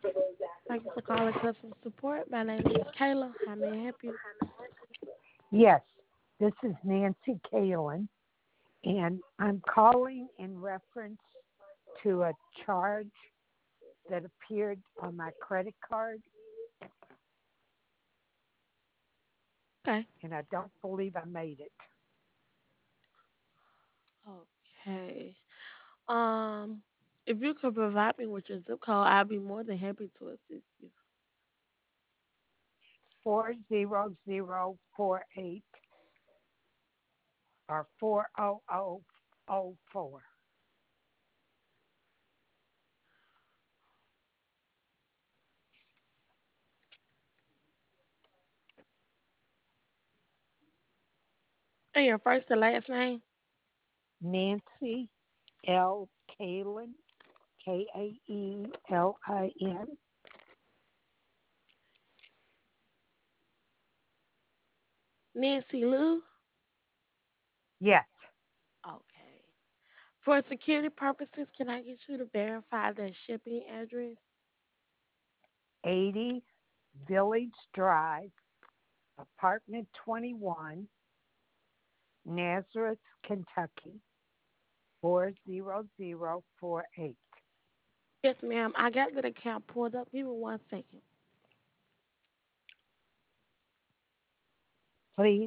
Thank you for calling customer support. My name is Kayla. How may I help you? Yes, this is Nancy Kalen, and I'm calling in reference to a charge that appeared on my credit card, Okay. and I don't believe I made it. Okay. Um, if you could provide me with your zip code, I'd be more than happy to assist you. 40048 or 40004. And your first and last name? Nancy L. Kalen, Kaelin. Nancy Lou? Yes, Okay. For security purposes, can I get you to verify that shipping address? 80 Village Drive, apartment 21, Nazareth, Kentucky, 40048. Yes, ma'am. I got that account pulled up. Give me 1 second. Please.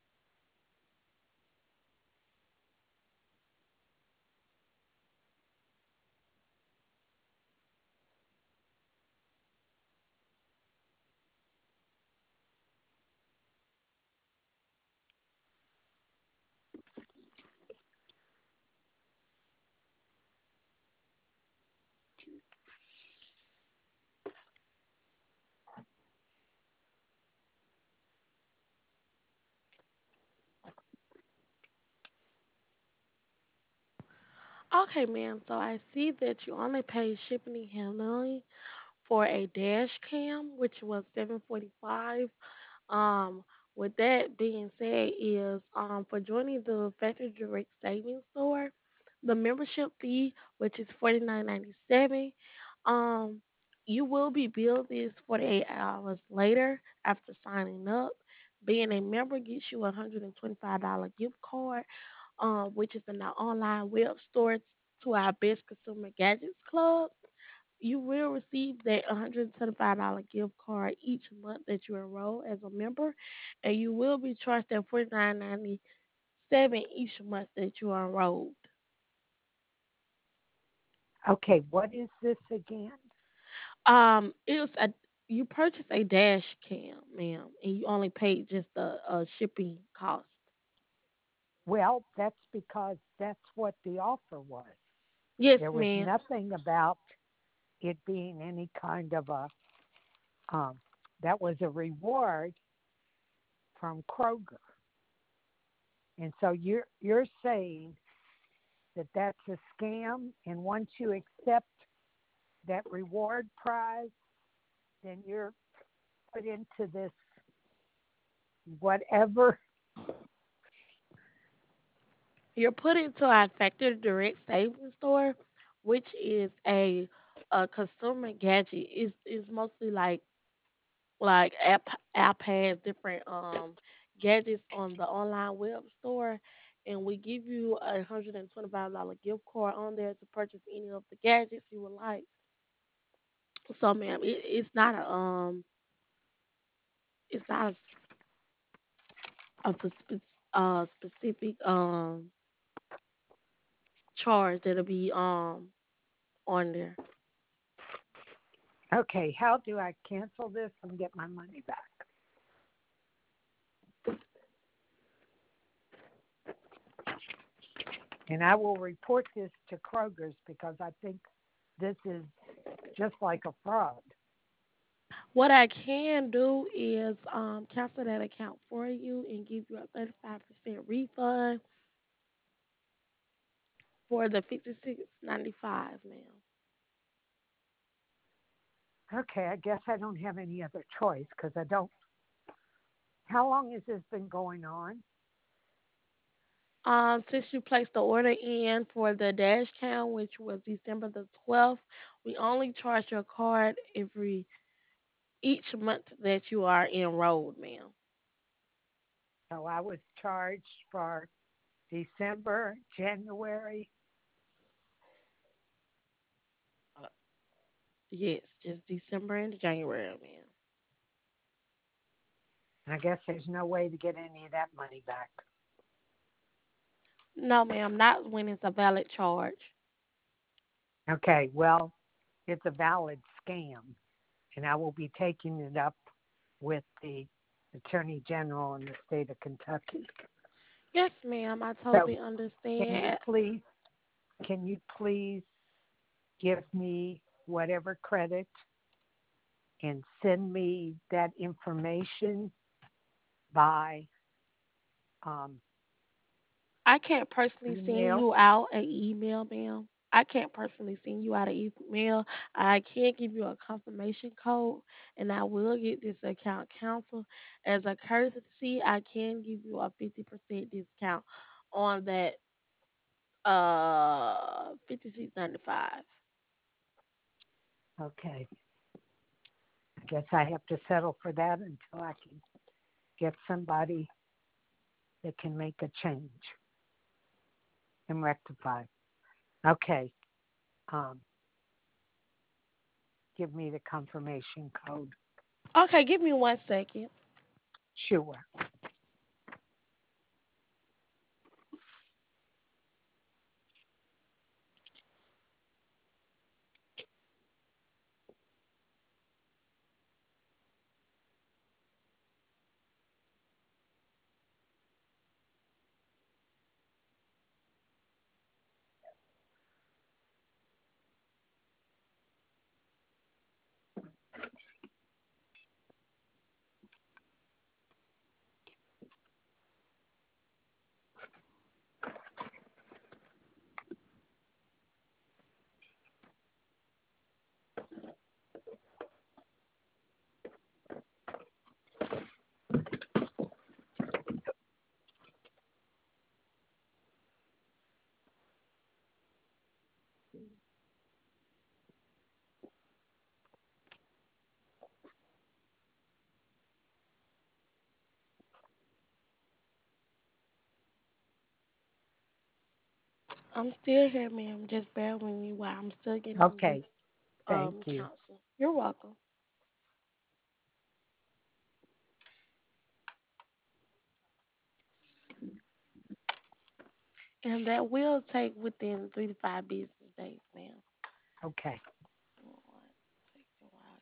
Okay, ma'am. So I see that you only paid shipping and handling for a dash cam, which was 745. Um, with that being said, is for joining the Factory Direct Savings Store, the membership fee, which is 49.97. Um, you will be billed this 48 hours later after signing up. Being a member gets you a $125 gift card, which is in our online web store to our Best Consumer Gadgets Club. You will receive that $125 gift card each month that you enroll as a member, and you will be charged that $49.97 each month that you are enrolled. Okay, what is this again? It was a you purchased a dash cam, ma'am, and you only paid just the shipping cost. Well, that's because that's what the offer was. Yes, There was ma'am. nothing about it being any kind of um, that was a reward from Kroger. And so you're saying that that's a scam, and once you accept that reward prize, then you're put into this whatever. You're put into our Factory Direct Savings Store, which is a consumer gadget. Is mostly like app has different gadgets on the online web store, and we give you $125 gift card on there to purchase any of the gadgets you would like. So, ma'am, it's not a specific charge that'll be on there. Okay, how do I cancel this and get my money back? And I will report this to Kroger's because I think this is just like a fraud. What I can do is cancel that account for you and give you a 35% refund for the 56.95, ma'am. Okay, I guess I don't have any other choice because I don't. How long has this been going on? Since you placed the order in for the dash cam, which was December the 12th, we only charge your card every each month that you are enrolled, ma'am. So I was charged for December, January. Uh, yes, just December and January, ma'am. And I guess there's no way to get any of that money back. No, ma'am, not when it's a valid charge. Okay, well, it's a valid scam, and I will be taking it up with the Attorney General in the state of Kentucky. Yes, ma'am, I So, totally can you understand. please, can you please give me whatever credit and send me that information by um, I can't personally send email? you out an email, ma'am. I can't personally send you out an email. I can give you a confirmation code, and I will get this account canceled. As a courtesy, I can give you a 50% discount on that 56.95. Okay, I guess I have to settle for that until I can get somebody that can make a change and rectify. Okay, um, give me the confirmation code. Okay, give me 1 second. Sure. I'm still here, ma'am. Just bear with me while I'm still getting Okay, this thank you. counsel. You're welcome. And that will take within 3 to 5 business days, ma'am. Okay, Lord, take a while.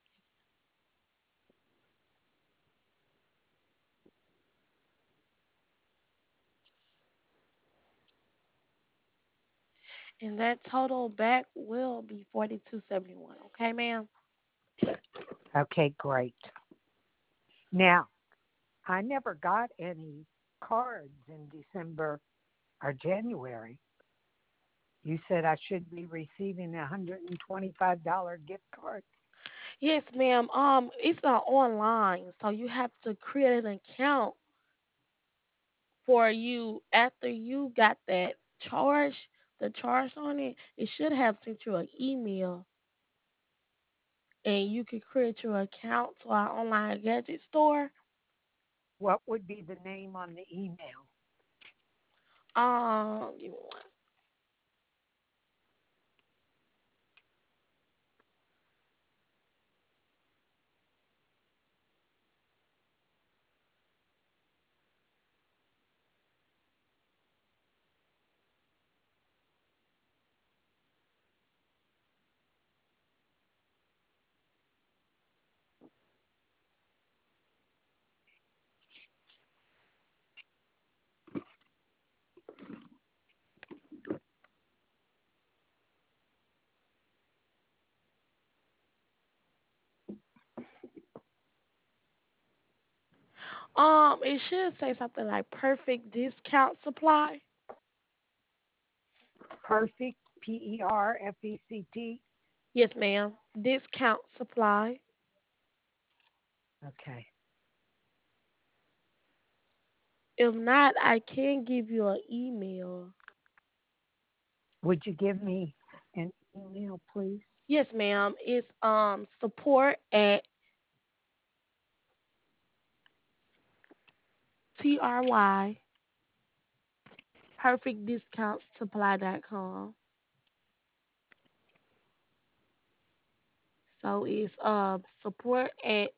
And that total back will be 42.71. Okay, ma'am. okay, great. Now, I never got any cards in December or January. You said I should be receiving a $125 gift card. Yes, ma'am. It's online, so you have to create an account for you after you got that charge. The charge on it, it should have sent you an email, and you can create your account to our online gadget store. What would be the name on the email? Give me one. It should say something like perfect discount supply. Perfect, Perfect. Yes, ma'am. Discount supply. Okay. If not, I can give you an email. Would you give me an email, please? Yes, ma'am. It's support at TRY perfectdiscountsupply.com. So it's support at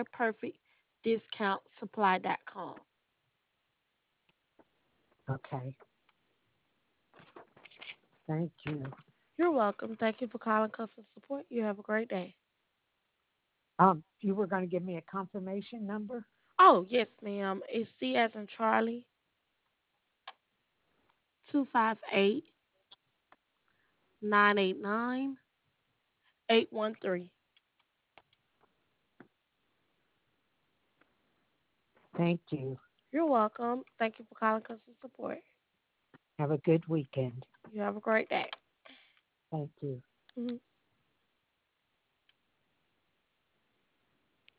tryperfectdiscountsupply.com. Okay. Thank you. You're welcome. Thank you for calling customer support. You have a great day. You were going to give me a confirmation number? Oh, yes, ma'am. It's C as in Charlie, 258 989 813. Thank you. You're welcome. Thank you for calling customer support. Have a good weekend. You have a great day. Thank you. Mhm.